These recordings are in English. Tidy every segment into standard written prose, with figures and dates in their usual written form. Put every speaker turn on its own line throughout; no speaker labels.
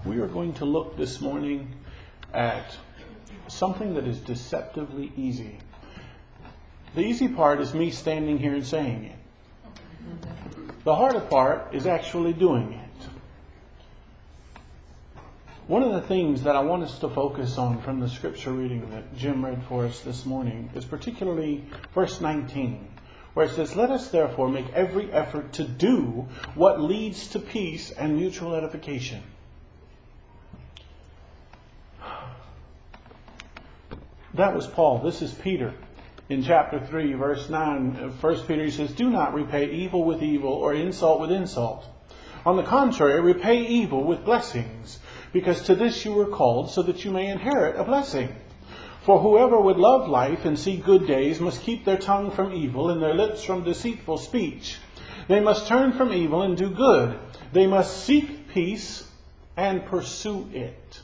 We are going to look this morning at something that is deceptively easy. The easy part is me standing here and saying it. The harder part is actually doing it. One of the things that I want us to focus on from the scripture reading that Jim read for us this morning is particularly verse 19, where it says, "Let us therefore make every effort to do what leads to peace and mutual edification." That was Paul. This is Peter. In chapter 3, verse 9, 1 Peter, he says, "Do not repay evil with evil or insult with insult. On the contrary, repay evil with blessings, because to this you were called, so that you may inherit a blessing. For whoever would love life and see good days must keep their tongue from evil and their lips from deceitful speech. They must turn from evil and do good. They must seek peace and pursue it."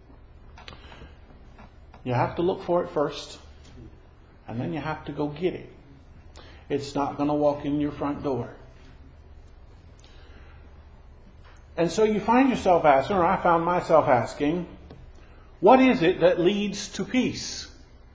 You have to look for it first, and then you have to go get it. It's not going to walk in your front door. And so you find yourself asking, or I found myself asking, what is it that leads to peace?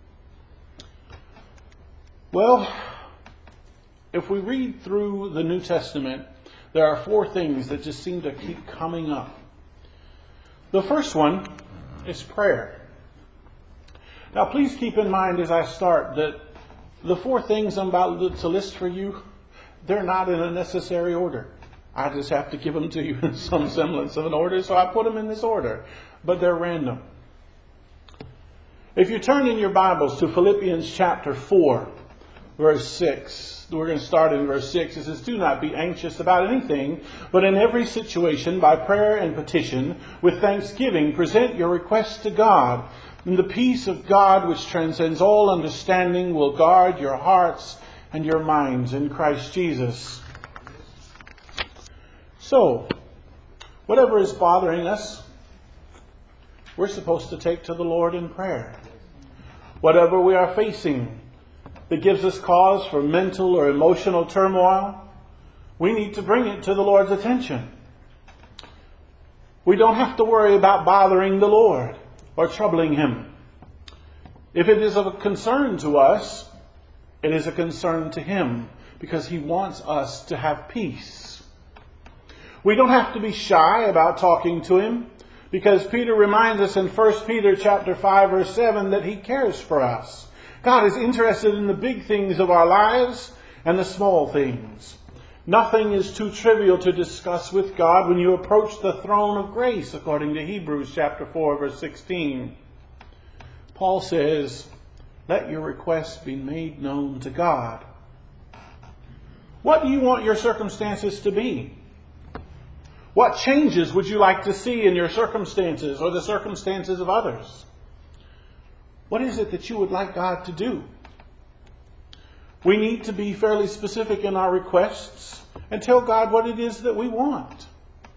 Well, if we read through the New Testament, there are 4 things that just seem to keep coming up. The first one is prayer. Now, please keep in mind as I start that the 4 things I'm about to list for you, they're not in a necessary order. I just have to give them to you in some semblance of an order, so I put them in this order. But they're random. If you turn in your Bibles to Philippians chapter 4, verse 6, we're going to start in verse 6. It says, "Do not be anxious about anything, but in every situation, by prayer and petition, with thanksgiving, present your requests to God. And the peace of God, which transcends all understanding, will guard your hearts and your minds in Christ Jesus." So, whatever is bothering us, we're supposed to take to the Lord in prayer. Whatever we are facing that gives us cause for mental or emotional turmoil, we need to bring it to the Lord's attention. We don't have to worry about bothering the Lord or troubling Him. If it is of a concern to us, it is a concern to Him, because He wants us to have peace. We don't have to be shy about talking to Him, because Peter reminds us in 1 Peter chapter 5, verse 7, that He cares for us. God is interested in the big things of our lives and the small things. Nothing is too trivial to discuss with God when you approach the throne of grace, according to Hebrews chapter 4, verse 16. Paul says, "Let your requests be made known to God." What do you want your circumstances to be? What changes would you like to see in your circumstances or the circumstances of others? What is it that you would like God to do? We need to be fairly specific in our requests and tell God what it is that we want.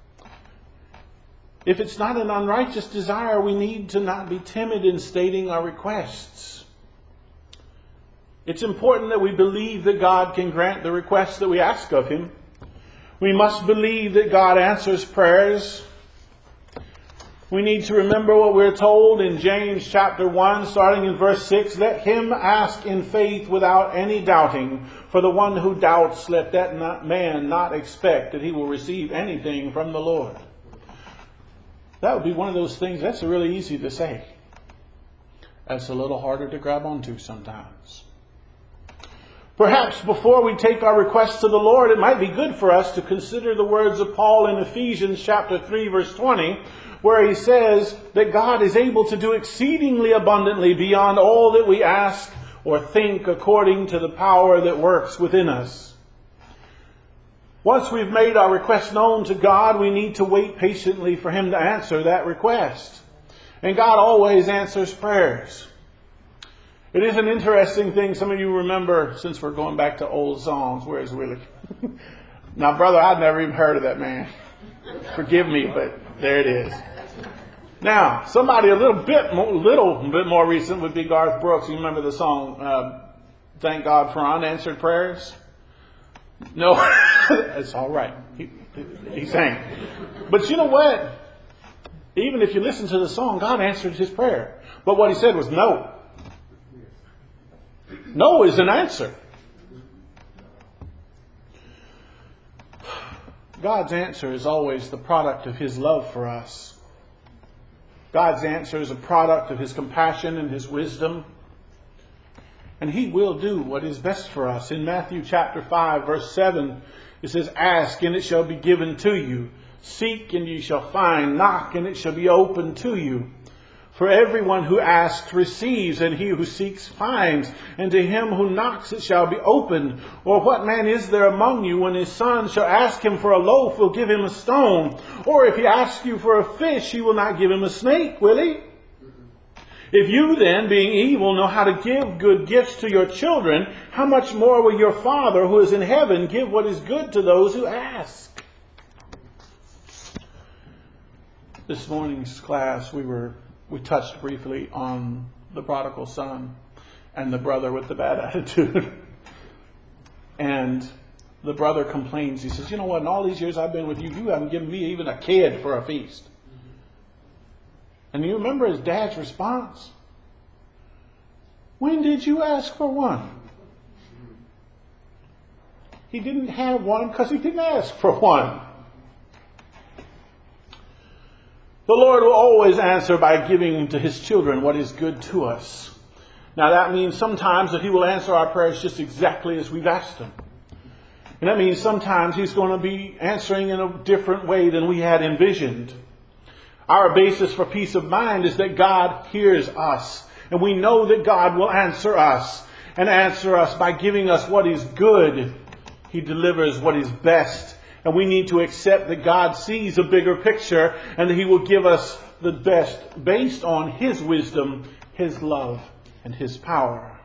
If it's not an unrighteous desire, we need to not be timid in stating our requests. It's important that we believe that God can grant the requests that we ask of Him. We must believe that God answers prayers. We need to remember what we're told in James chapter 1, starting in verse 6. "Let him ask in faith without any doubting. For the one who doubts, let that man not expect that he will receive anything from the Lord." That would be one of those things that's really easy to say. That's a little harder to grab onto sometimes. Perhaps before we take our requests to the Lord, it might be good for us to consider the words of Paul in Ephesians chapter 3, verse 20, where he says that God is able to do exceedingly abundantly beyond all that we ask or think, according to the power that works within us. Once we've made our request known to God, we need to wait patiently for Him to answer that request. And God always answers prayers. It is an interesting thing. Some of you remember, since we're going back to old songs, where's Willie? Now, brother, I'd never even heard of that man. Forgive me, but there it is. Now, somebody a little bit more recent would be Garth Brooks. You remember the song, "Thank God for Unanswered Prayers"? No, it's all right. He sang. But you know what? Even if you listen to the song, God answered his prayer. But what he said was no. No is an answer. God's answer is always the product of his love for us. God's answer is a product of his compassion and his wisdom. And he will do what is best for us. In Matthew chapter 5, verse 7, it says, "Ask, and it shall be given to you. Seek, and you shall find. Knock, and it shall be opened to you. For everyone who asks receives, and he who seeks finds. And to him who knocks it shall be opened. Or what man is there among you, when his son shall ask him for a loaf, will give him a stone? Or if he asks you for a fish, he will not give him a snake, will he? If you then, being evil, know how to give good gifts to your children, how much more will your Father who is in heaven give what is good to those who ask?" This morning's class, we touched briefly on the prodigal son and the brother with the bad attitude. And the brother complains. He says, "You know what? In all these years I've been with you, you haven't given me even a kid for a feast." And you remember his dad's response? "When did you ask for one?" He didn't have one because he didn't ask for one. The Lord will always answer by giving to his children what is good to us. Now that means sometimes that he will answer our prayers just exactly as we've asked him. And that means sometimes he's going to be answering in a different way than we had envisioned. Our basis for peace of mind is that God hears us. And we know that God will answer us. And answer us by giving us what is good. He delivers what is best. And we need to accept that God sees a bigger picture. And that he will give us the best based on his wisdom, his love, and his power.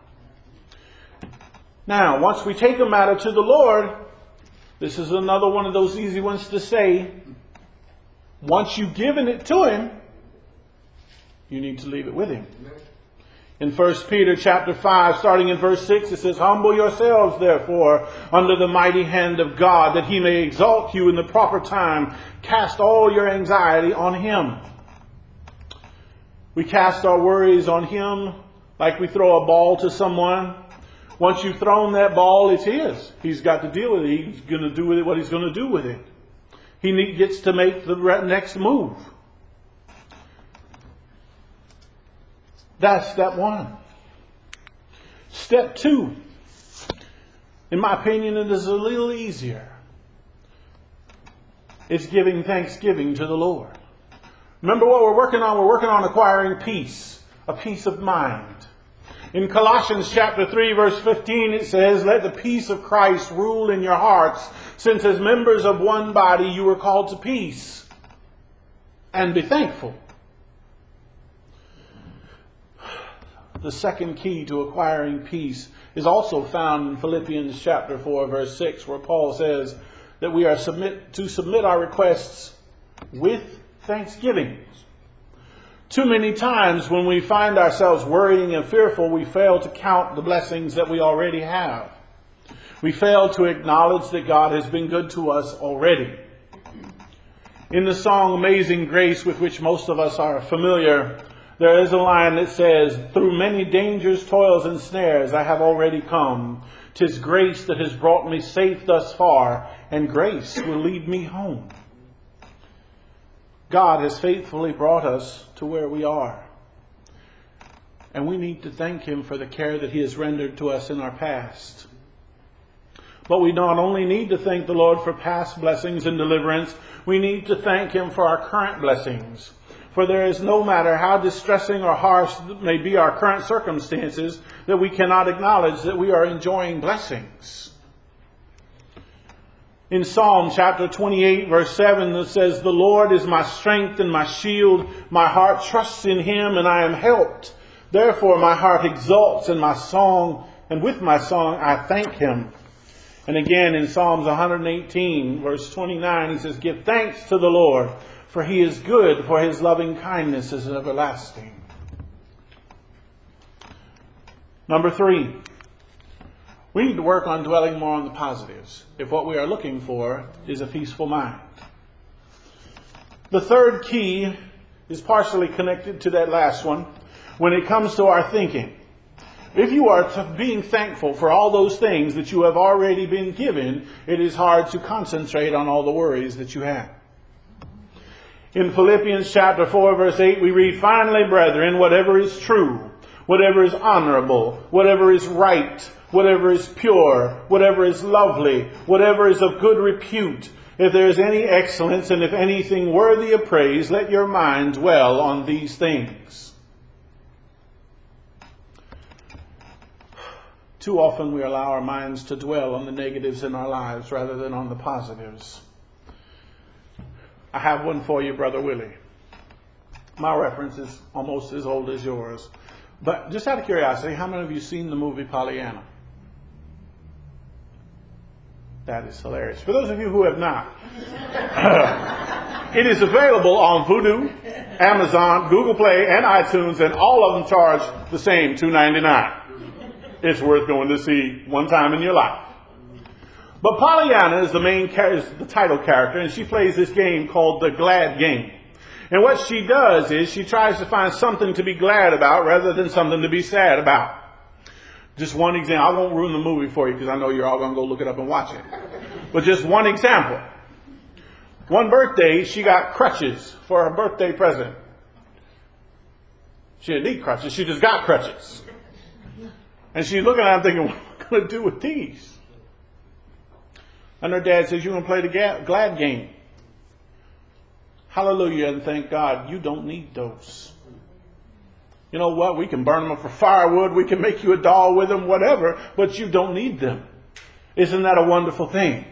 Now, once we take a matter to the Lord, this is another one of those easy ones to say. Once you've given it to him, you need to leave it with him. In 1 Peter chapter 5, starting in verse 6, it says, "Humble yourselves, therefore, under the mighty hand of God, that he may exalt you in the proper time. Cast all your anxiety on him." We cast our worries on him like we throw a ball to someone. Once you've thrown that ball, it's his. He's got to deal with it. He's going to do with it what he's going to do with it. He gets to make the next move. That's step one. Step two, in my opinion, it is a little easier. It's giving thanksgiving to the Lord. Remember what we're working on? We're working on acquiring peace, a peace of mind. In Colossians chapter 3, verse 15, it says, "Let the peace of Christ rule in your hearts, since as members of one body you were called to peace, and be thankful." The second key to acquiring peace is also found in Philippians chapter 4, verse 6, where Paul says that we are to submit our requests with thanksgiving. Too many times when we find ourselves worrying and fearful, we fail to count the blessings that we already have. We fail to acknowledge that God has been good to us already. In the song Amazing Grace, with which most of us are familiar, there is a line that says, "Through many dangers, toils, and snares I have already come. 'Tis grace that has brought me safe thus far, and grace will lead me home." God has faithfully brought us to where we are. And we need to thank him for the care that he has rendered to us in our past. But we not only need to thank the Lord for past blessings and deliverance, we need to thank him for our current blessings. For there is no matter how distressing or harsh may be our current circumstances, that we cannot acknowledge that we are enjoying blessings. In Psalm chapter 28, verse 7, it says, "The Lord is my strength and my shield. My heart trusts in him, and I am helped. Therefore my heart exults in my song, and with my song I thank him." And again in Psalms 118, verse 29, he says, "Give thanks to the Lord, for he is good, for his loving kindness is everlasting." Number 3. We need to work on dwelling more on the positives if what we are looking for is a peaceful mind. The third key is partially connected to that last one when it comes to our thinking. If you are being thankful for all those things that you have already been given, it is hard to concentrate on all the worries that you have. In Philippians chapter 4, verse 8, we read, "Finally, brethren, whatever is true, whatever is honorable, whatever is right, whatever is pure, whatever is lovely, whatever is of good repute, if there is any excellence and if anything worthy of praise, let your mind dwell on these things." Too often we allow our minds to dwell on the negatives in our lives rather than on the positives. I have one for you, Brother Willie. My reference is almost as old as yours. But just out of curiosity, how many of you seen the movie Pollyanna? That is hilarious. For those of you who have not, it is available on Vudu, Amazon, Google Play, and iTunes, and all of them charge the same, $2.99. It's worth going to see one time in your life. But Pollyanna is the title character, and she plays this game called the Glad Game. And what she does is she tries to find something to be glad about rather than something to be sad about. Just one example. I won't ruin the movie for you because I know you're all going to go look it up and watch it. But just one example. One birthday, she got crutches for her birthday present. She didn't need crutches. She just got crutches. And she's looking at them thinking, what am I going to do with these? And her dad says, "You're going to play the Glad Game." Hallelujah, and thank God, you don't need those. You know what? We can burn them for firewood. We can make you a doll with them, whatever, but you don't need them. Isn't that a wonderful thing?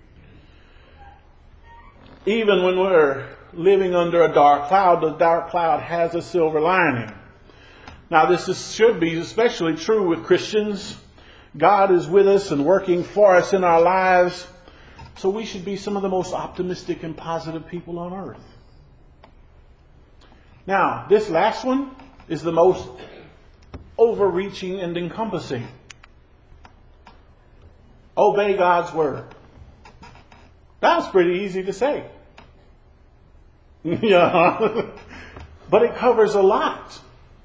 Even when we're living under a dark cloud, the dark cloud has a silver lining. Now, should be especially true with Christians. God is with us and working for us in our lives. So we should be some of the most optimistic and positive people on earth. Now, this last one is the most overreaching and encompassing. Obey God's word. That's pretty easy to say. Yeah. But it covers a lot.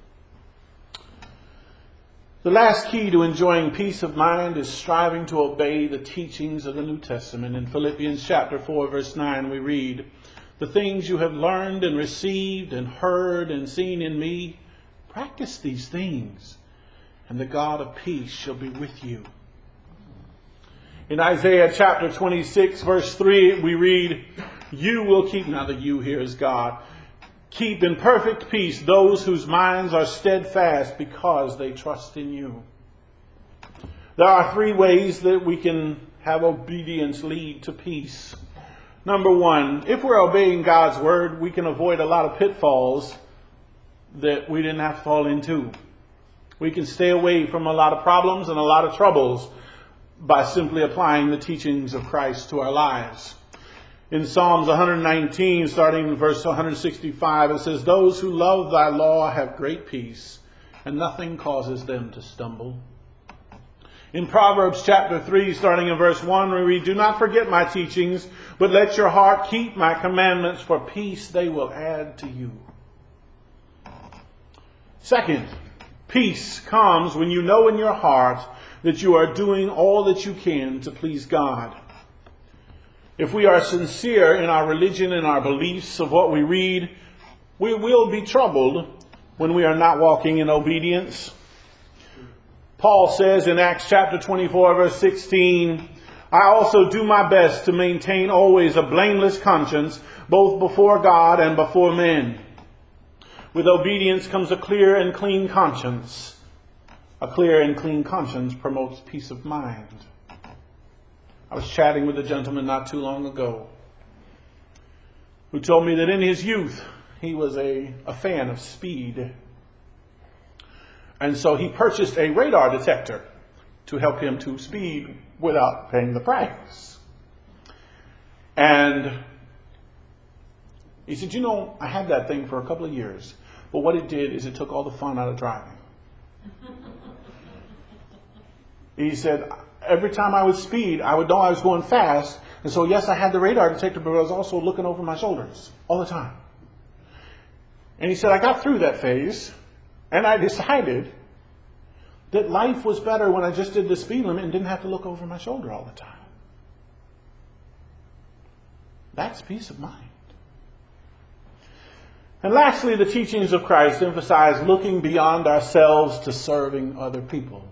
The last key to enjoying peace of mind is striving to obey the teachings of the New Testament. In Philippians chapter 4, verse 9, we read, "The things you have learned and received and heard and seen in me, practice these things, and the God of peace shall be with you." In Isaiah chapter 26, verse 3, we read, "You will keep," now the "you" here is God, "keep in perfect peace those whose minds are steadfast because they trust in you." There are 3 ways that we can have obedience lead to peace. Number 1, if we're obeying God's word, we can avoid a lot of pitfalls that we didn't have to fall into. We can stay away from a lot of problems and a lot of troubles by simply applying the teachings of Christ to our lives. In Psalms 119, starting in verse 165, it says, "Those who love thy law have great peace, and nothing causes them to stumble." In Proverbs chapter 3, starting in verse 1, we read, "Do not forget my teachings, but let your heart keep my commandments, for peace they will add to you." Second, peace comes when you know in your heart that you are doing all that you can to please God. If we are sincere in our religion and our beliefs of what we read, we will be troubled when we are not walking in obedience. Paul says in Acts chapter 24, verse 16, "I also do my best to maintain always a blameless conscience, both before God and before men." With obedience comes a clear and clean conscience. A clear and clean conscience promotes peace of mind. I was chatting with a gentleman not too long ago who told me that in his youth he was a fan of speed. And so he purchased a radar detector to help him to speed without paying the price. And he said, I had that thing for a couple of years, but what it did is it took all the fun out of driving. He said, every time I would speed, I would know I was going fast. And so, yes, I had the radar detector, but I was also looking over my shoulders all the time. And he said, I got through that phase, and I decided that life was better when I just did the speed limit and didn't have to look over my shoulder all the time. That's peace of mind. And lastly, the teachings of Christ emphasize looking beyond ourselves to serving other people.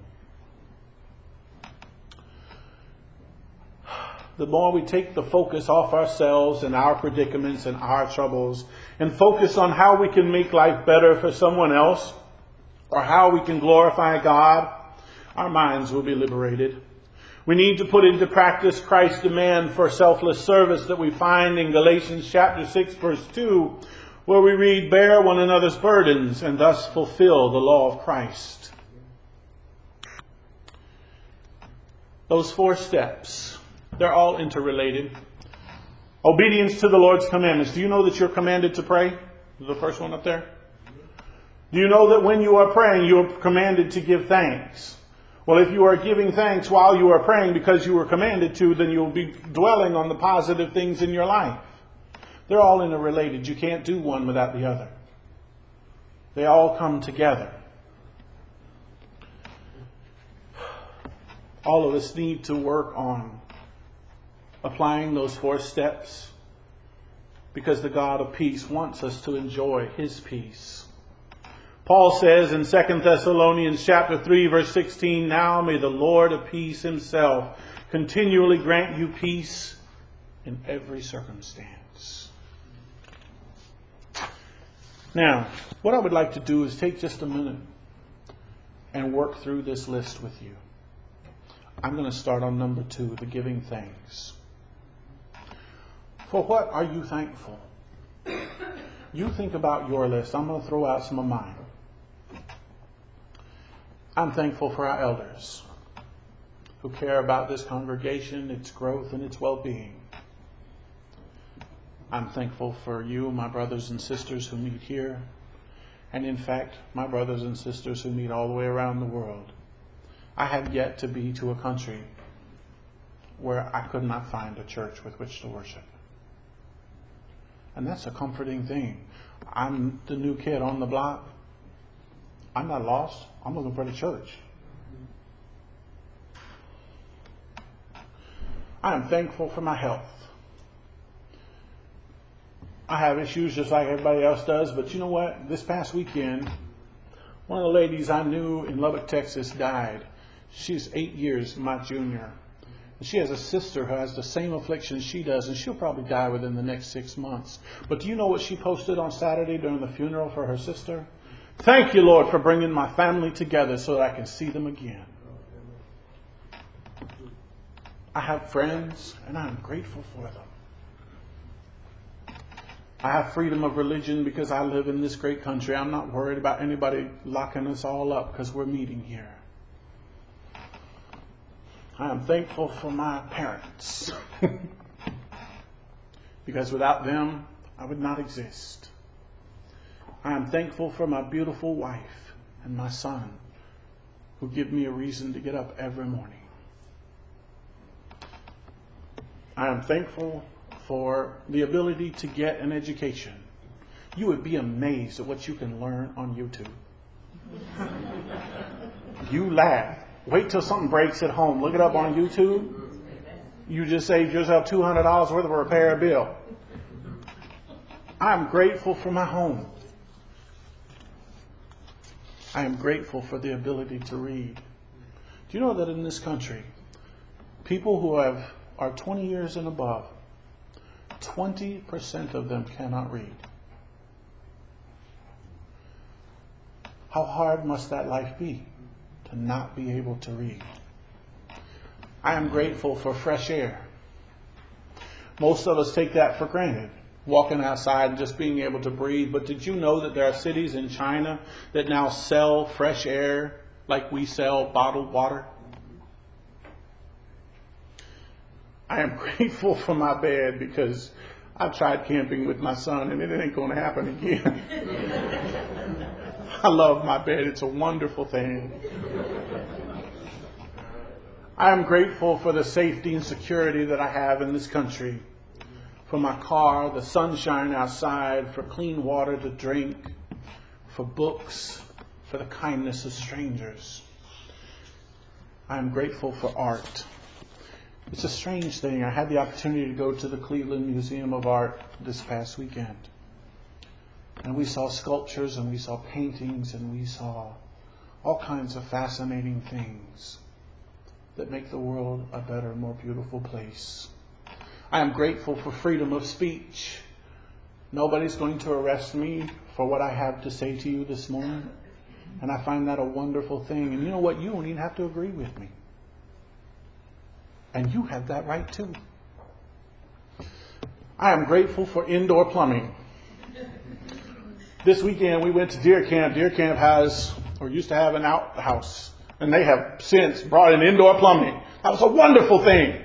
The more we take the focus off ourselves and our predicaments and our troubles and focus on how we can make life better for someone else or how we can glorify God, our minds will be liberated. We need to put into practice Christ's demand for selfless service that we find in Galatians chapter 6, verse 2, where we read, bear one another's burdens and thus fulfill the law of Christ. Those 4 steps, they're all interrelated. Obedience to the Lord's commandments. Do you know that you're commanded to pray? The first one up there. Do you know that when you are praying, you are commanded to give thanks? Well, if you are giving thanks while you are praying because you were commanded to, then you'll be dwelling on the positive things in your life. They're all interrelated. You can't do one without the other. They all come together. All of us need to work on applying those 4 steps because the God of peace wants us to enjoy His peace. Paul says in 2 Thessalonians chapter 3, verse 16, now may the Lord of peace Himself continually grant you peace in every circumstance. Now, what I would like to do is take just a minute and work through this list with you. I'm going to start on number 2, the giving thanks. For what are you thankful? You think about your list. I'm going to throw out some of mine. I'm thankful for our elders who care about this congregation, its growth, and its well-being. I'm thankful for you, my brothers and sisters who meet here, and in fact, my brothers and sisters who meet all the way around the world. I have yet to be to a country where I could not find a church with which to worship. And that's a comforting thing. I'm the new kid on the block. I'm not lost. I'm looking for the church. I am thankful for my health. I have issues just like everybody else does, but you know what? This past weekend, one of the ladies I knew in Lubbock, Texas died. She's 8 years my junior. And she has a sister who has the same affliction she does, and she'll probably die within the next 6 months. But do you know what she posted on Saturday during the funeral for her sister? Thank you, Lord, for bringing my family together so that I can see them again. I have friends, and I'm grateful for them. I have freedom of religion because I live in this great country. I'm not worried about anybody locking us all up because we're meeting here. I am thankful for my parents because without them, I would not exist. I am thankful for my beautiful wife and my son who give me a reason to get up every morning. I am thankful for the ability to get an education. You would be amazed at what you can learn on YouTube. You laugh. Wait till something breaks at home. Look it up on YouTube. You just saved yourself $200 worth of a repair bill. I am grateful for my home. I am grateful for the ability to read. Do you know that in this country, people who are 20 years and above, 20% of them cannot read? How hard must that life be to not be able to read? I am grateful for fresh air. Most of us take that for granted, walking outside and just being able to breathe. But did you know that there are cities in China that now sell fresh air like we sell bottled water? I am grateful for my bed because I've tried camping with my son and it ain't going to happen again. I love my bed. It's a wonderful thing. I am grateful for the safety and security that I have in this country. For my car, the sunshine outside, for clean water to drink, for books, for the kindness of strangers. I am grateful for art. It's a strange thing. I had the opportunity to go to the Cleveland Museum of Art this past weekend. And we saw sculptures and we saw paintings and we saw all kinds of fascinating things that make the world a better, more beautiful place. I am grateful for freedom of speech. Nobody's going to arrest me for what I have to say to you this morning. And I find that a wonderful thing. And you know what? You don't even have to agree with me. And you have that right too. I am grateful for indoor plumbing. This weekend we went to Deer Camp. Deer Camp has, or used to have, an outhouse. And they have since brought in indoor plumbing. That was a wonderful thing.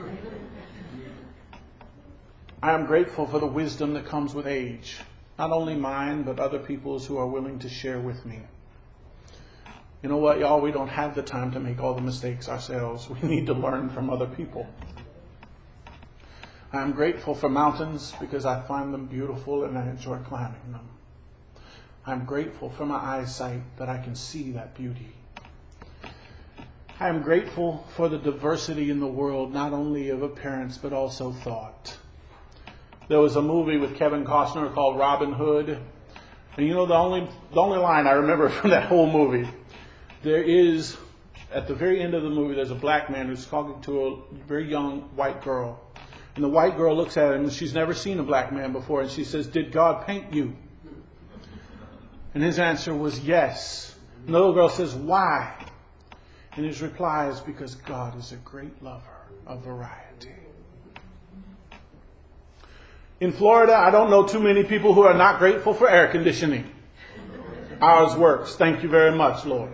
I am grateful for the wisdom that comes with age. Not only mine, but other people's who are willing to share with me. You know what, y'all? We don't have the time to make all the mistakes ourselves. We need to learn from other people. I am grateful for mountains because I find them beautiful and I enjoy climbing them. I am grateful for my eyesight that I can see that beauty. I am grateful for the diversity in the world, not only of appearance but also thought. There was a movie with Kevin Costner called Robin Hood. And you know, the only line I remember from that whole movie, there is, at the very end of the movie, there's a black man who's talking to a very young white girl. And the white girl looks at him and she's never seen a black man before. And she says, "Did God paint you?" And his answer was yes. And the little girl says, "Why?" And his reply is, "Because God is a great lover of variety." In Florida, I don't know too many people who are not grateful for air conditioning. Ours works. Thank you very much, Lord.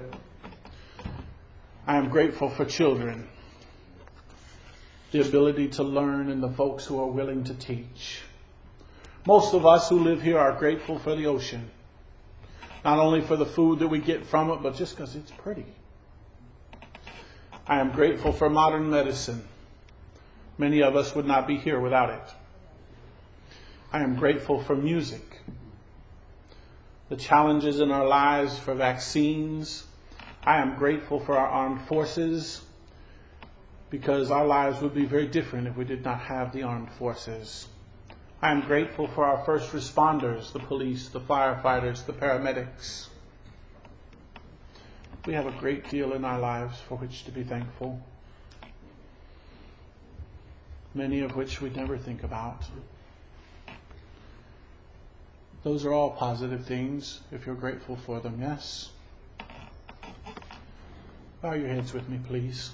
I am grateful for children, the ability to learn, and the folks who are willing to teach. Most of us who live here are grateful for the ocean, not only for the food that we get from it, but just because it's pretty. I am grateful for modern medicine. Many of us would not be here without it. I am grateful for music, the challenges in our lives, for vaccines. I am grateful for our armed forces, because our lives would be very different if we did not have the armed forces. I am grateful for our first responders, the police, the firefighters, the paramedics. We have a great deal in our lives for which to be thankful, many of which we never think about. Those are all positive things if you're grateful for them, yes? Bow your heads with me, please.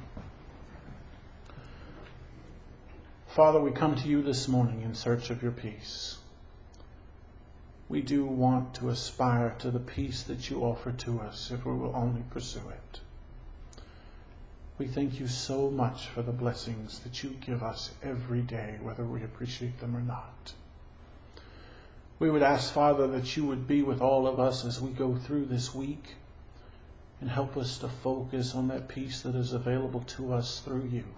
Father, we come to you this morning in search of your peace. We do want to aspire to the peace that you offer to us if we will only pursue it. We thank you so much for the blessings that you give us every day, whether we appreciate them or not. We would ask, Father, that you would be with all of us as we go through this week and help us to focus on that peace that is available to us through you.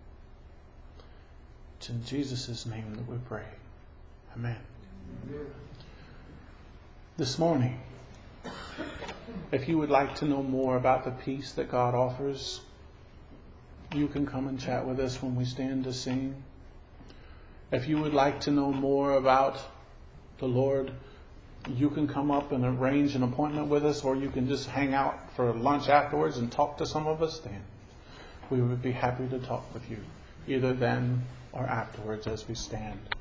It's in Jesus' name that we pray. Amen. Amen. This morning, if you would like to know more about the peace that God offers, you can come and chat with us when we stand to sing. If you would like to know more about the Lord, you can come up and arrange an appointment with us, or you can just hang out for lunch afterwards and talk to some of us then. We would be happy to talk with you, either then or afterwards as we stand.